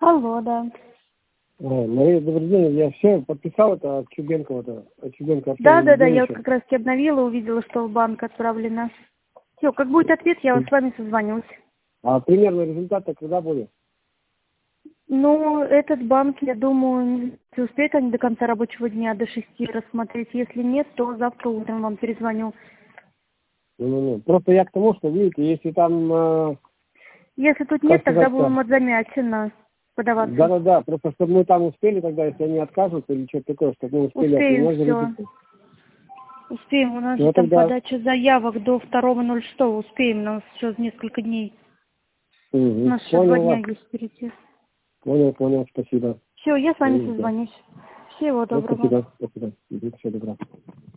Алло, да. Мария, добрый день. Я все подписал это от Чубенкова. Да, я вот как раз таки обновила, увидела, что в банк отправлено. Все, как будет ответ, я вот с вами созвонюсь. А примерно результаты когда будет? Ну, этот банк, я думаю, не успеют они до конца рабочего дня, до 6 рассмотреть. Если нет, то завтра утром вам перезвоню. Просто я к тому, что, видите, если там... Если тут нет, тогда будем отзамячено подаваться. Да, просто чтобы мы там успели тогда, если они откажутся или что-то такое, чтобы мы успели... Успеем все. Успеем, у нас же там подача заявок до 2.06, успеем, у нас еще несколько дней. У нас еще 2 дня есть впереди. Понял, спасибо. Все, я с вами созвонюсь. Всего доброго. Спасибо. Всего доброго.